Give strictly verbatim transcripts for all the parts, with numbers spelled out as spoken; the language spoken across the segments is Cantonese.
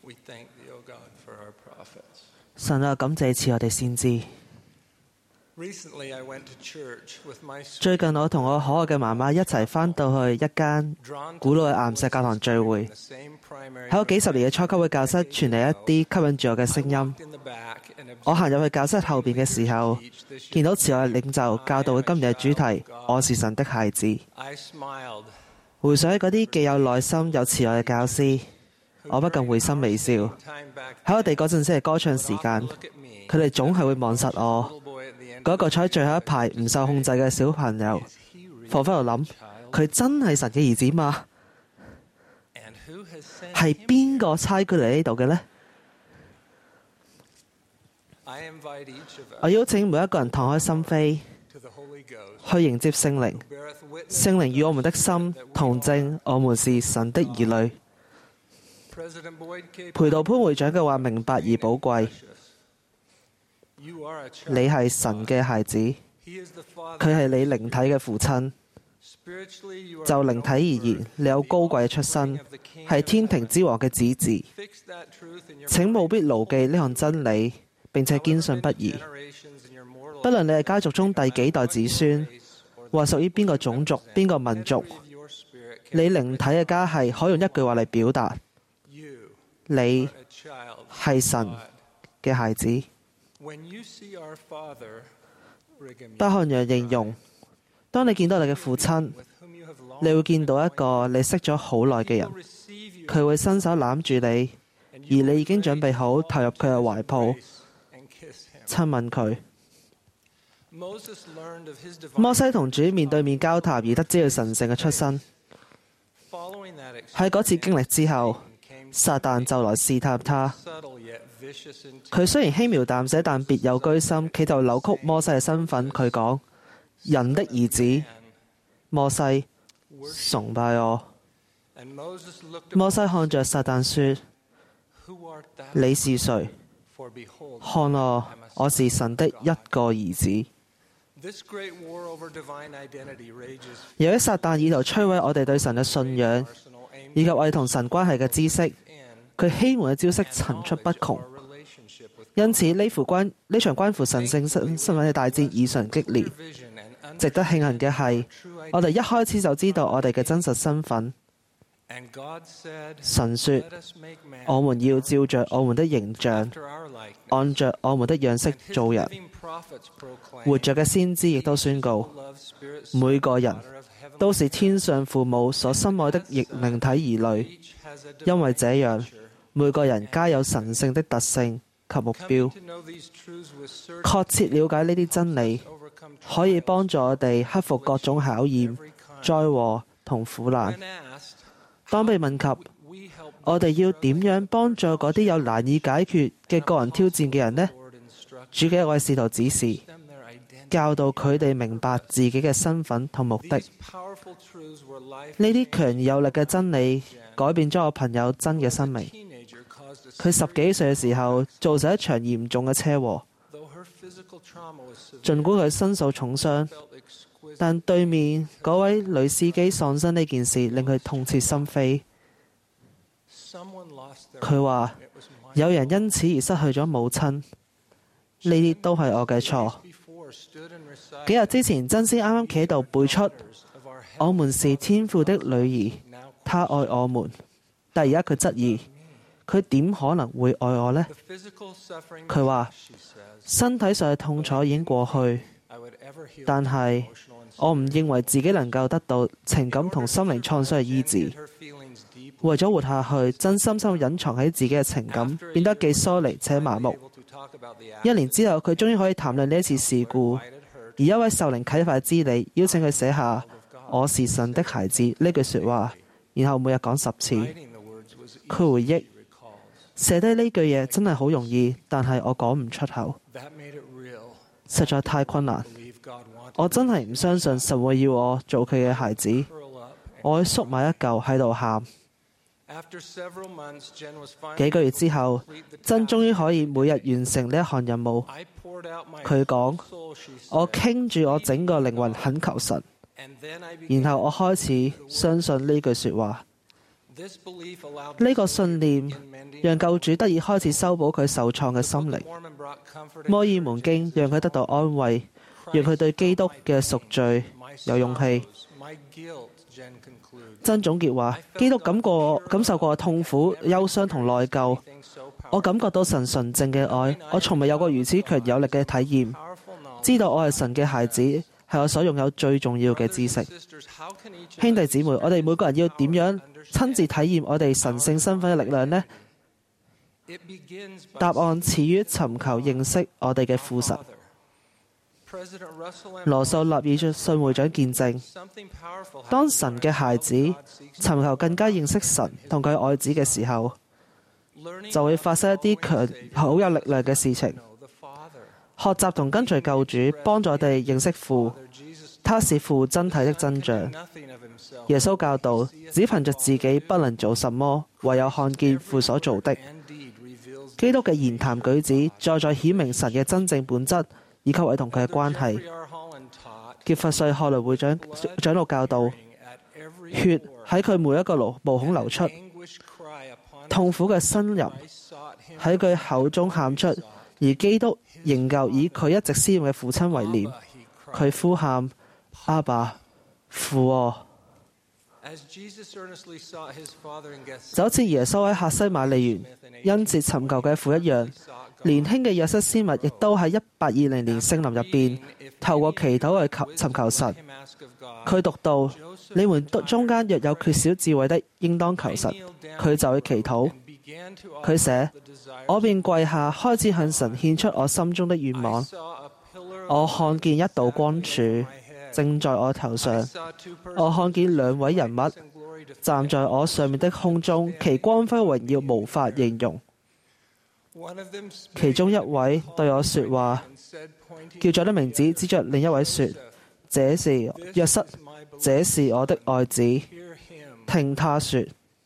神啊，感謝賜我哋先知。最近我同我可愛嘅媽媽一齊返到去一間古老嘅岩石教堂聚會，喺我幾十年嘅初級嘅教室傳嚟一啲吸引住我嘅聲音。我行入去教室後邊嘅時候，見到慈愛領袖教導嘅今日嘅主題：我是神的孩子。回想起嗰啲既有耐心又慈愛嘅教師，我不禁會心微笑。喺我哋嗰陣時嘅歌唱時間，佢哋總係會望實我。嗰個坐喺最後一排唔受控制嘅小朋友，彷彿喺度諗：佢真係神嘅兒子嗎？係邊個差佢嚟呢度嘅呢？我邀請每一個人敞開心扉，去迎接聖靈。聖靈與我們的心同證，我們是神的兒女。培道潘會長嘅話明白而寶貴。你係神嘅孩子，佢係你靈體嘅父親。就靈體而言，你有高貴嘅出身，係天庭之王嘅子嗣。請務必牢記呢項真理，並且堅信不疑。不論你係家族中第幾代子孫，或屬於邊個種族、邊個民族，你靈體嘅家係可以用一句話嚟表達：你係神嘅孩子。巴漢陽形容，當你見到你嘅父親，你會見到一個你識咗好耐嘅人，佢會伸手攬住你，而你已經準備好投入佢嘅懷抱，親吻佢。摩西同主面對面交談而得知佢神聖嘅出身。喺嗰次經歷之後，撒旦就來試探他。佢雖然輕描淡寫，但別有居心，企圖扭曲摩西嘅身份。佢講：人的兒子摩西崇拜我。摩西看着撒旦說：你是誰？看我，我是神的一個兒子。由於撒旦意圖摧毀我哋對神嘅信仰，以及我哋同神關係嘅知識，佢欺瞞嘅招式層出不窮。因此呢副關呢場關乎神聖身身份嘅大戰異常激烈。值得慶幸嘅係，我哋一開始就知道我哋嘅真實身份。神說：我們要照着我們的形象，按着我們的樣式做人。活着嘅先知亦都宣告，每個人都是天上父母所深愛的靈體兒女，因為這樣每個人皆有神聖的特性及目標。確切了解呢啲真理，可以幫助我哋克服各種考驗、災禍同苦難。當被問及我哋要點樣幫助嗰啲有難以解決嘅個人挑戰嘅人呢？主嘅一位使徒指示，教導佢哋明白自己嘅身份同目的。呢啲強而有力嘅真理改變咗我朋友真嘅生命。佢十幾歲嘅時候造成一場嚴重嘅車禍，儘管佢身受重傷，但對面嗰位女司機喪生呢件事令佢痛徹心扉。佢話有人因此而失去咗母親，呢啲都係我嘅錯。幾日之前，真先啱啱企喺度背出我們是天父的女兒，他愛我們。但而家佢質疑，佢點可能會愛我呢？佢話身體上嘅痛楚已經過去，但係我唔認為自己能夠得到情感同心靈創傷嘅醫治。為咗活下去，真深深隱藏喺自己嘅情感，變得既疏離且麻木。一年之後，佢終於可以談論呢一次事故，而一位受靈啟發之理邀請佢寫下我是神的孩子呢句說話，然後每日講十次。佢回憶，寫低呢句嘢真係好容易，但係我講唔出口，實在太困難。我真係唔相信神會要我做佢嘅孩子。我縮埋一嚿喺度喊。幾個月之後，真終於可以每日完成呢一項任務。佢講：我傾住我整個靈魂懇求神，然後我開始相信呢句說話： 呢個信念讓救主得以開始修補佢受創嘅心靈。摩爾門經讓佢得到安慰，讓佢對基督嘅贖罪有勇氣。真總結話：基督感過感受過痛苦、憂傷同內疚。我感覺到神純正嘅愛，我從未有過如此強有力嘅體驗。知道我係神嘅孩子，係我所擁有最重要嘅知識。兄弟姊妹，我哋每個人要點樣親自體驗我哋神聖身份嘅力量呢？答案始於尋求認識我哋嘅父神。羅素納爾遜會長見證，當神嘅孩子尋求更加認識神同佢愛子嘅時候，就會發生一啲強好有力量嘅事情。學習同跟隨救主，幫助我哋認識父，他是父真體的真像。耶穌教導，只憑着自己不能做什麼，唯有看見父所做的。基督嘅言談舉止，再再顯明神嘅真正本質，以及我哋同佢嘅關係。傑弗瑞·賀倫會長長老教導，血喺佢每一個毛孔流出，痛苦嘅呻吟喺佢口中喊出，而基督仍舊以佢一直思念嘅父親為念，佢呼喊阿爸父哦。就好似耶穌喺客西馬尼園因切尋求嘅父一樣，年輕嘅約瑟斯密亦都喺一八二零年聖林入邊透過祈禱去求尋求神。佢讀到：你們中間若有缺少智慧的，應當求神。佢就去祈禱。佢寫：我便跪下，開始向神獻出我心中的願望。我看見一道光柱正在我頭上，我看見兩位人物站在我上面的空中，其光輝榮耀無法形容。其中一位對我說話，叫咗的名字指着另一位說：這是約瑟，這是我的愛子，聽他說。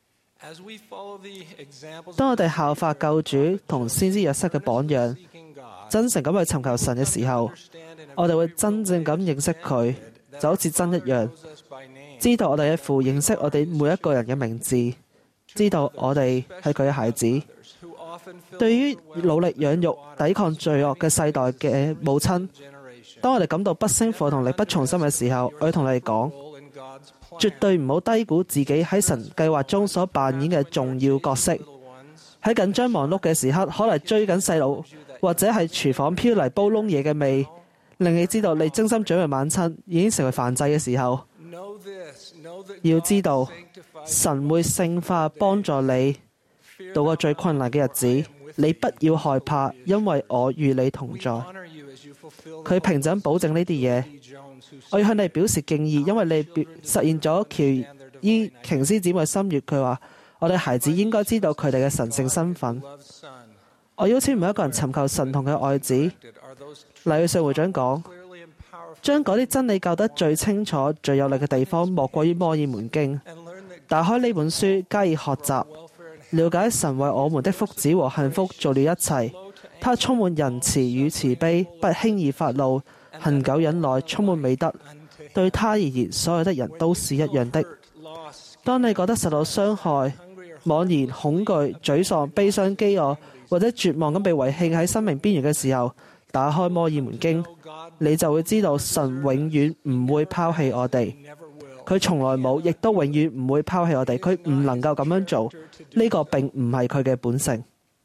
當我哋效法救主同先知約瑟嘅榜樣，真誠咁去尋求神嘅時候，我哋會真正咁認識佢，就好似真一樣，知道我哋嘅父認識我哋每一個人嘅名字，知道我哋係佢嘅孩子。對於努力養育、抵抗罪惡嘅世代嘅母親，當我哋感到不勝負同力不從心嘅時候，我要同你哋講，絕對唔好低估自己喺神計劃中所扮演嘅重要角色。喺緊張忙碌嘅時刻，可能追緊細路，或者係廚房飄嚟煲燶嘢嘅味，令你知道你精心準備晚餐已經成為燔祭嘅時候，要知道神會聖化幫助你度過最困難嘅日子。你不要害怕，因為我與你同在。佢平等保證呢啲嘢。我要向你表示敬意，因為你實現咗喬伊瓊斯姊妹心願。佢話我哋孩子應該知道佢哋嘅神聖身份。我邀請每一個人尋求神同佢愛子。黎瑞瑞會長講，將嗰啲真理教得最清楚、最有力嘅地方，莫過於摩爾門經。打開呢本書，加以學習，了解神為我們的福祉和幸福做了一切。他充滿仁慈與慈悲，不輕易發怒，恒久忍耐，充滿美德。對他而言，所有的人都是一樣的。當你覺得受到傷害、茫然、恐懼、沮喪、悲傷、飢餓或者絕望咁被遺棄喺生命邊緣嘅時候，打開摩爾門經，你就會知道神永遠唔會拋棄我哋。佢從來冇，亦都永遠唔會拋棄我哋。佢唔能夠咁樣做，呢個並唔係佢嘅本性。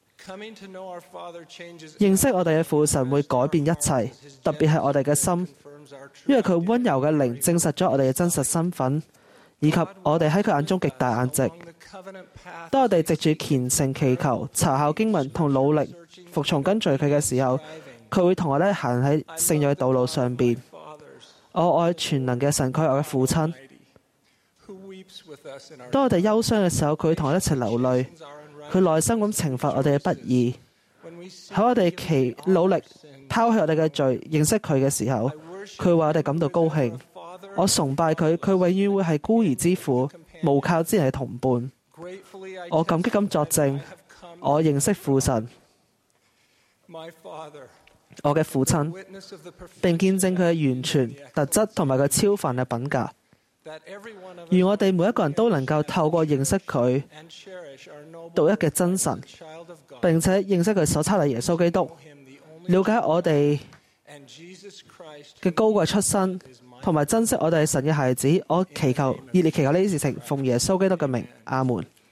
認識我哋嘅父神會改變一切，特別係我哋嘅心，因為佢溫柔嘅靈證實咗我哋嘅真實身份，以及我哋喺佢眼中極大價值。當我哋藉住虔誠祈求、查考經文同努力服從跟隨佢嘅時候，佢會同我哋行喺聖約嘅道路上邊。我愛全能嘅神，佢係我嘅父親。當我哋憂傷嘅時候，佢會同我哋一齊流淚。佢耐心咁懲罰我哋嘅不義。喺我哋祈努力拋棄我哋嘅罪，認識佢嘅時候，佢為我哋感到高興。我崇拜佢，佢永遠會係孤兒之父、無靠之人嘅同伴。我感激咁作證，我認識父神，我嘅父親，並見證佢嘅完全特質同埋佢超凡嘅品格。 願我哋每一個人都能夠透過認識佢獨一嘅真神，並且認識佢所差嚟耶穌基督，了解我哋嘅高貴出身，同埋珍惜我哋係神嘅孩子。我祈求熱烈祈求呢啲事情，奉耶穌基督嘅名，阿門。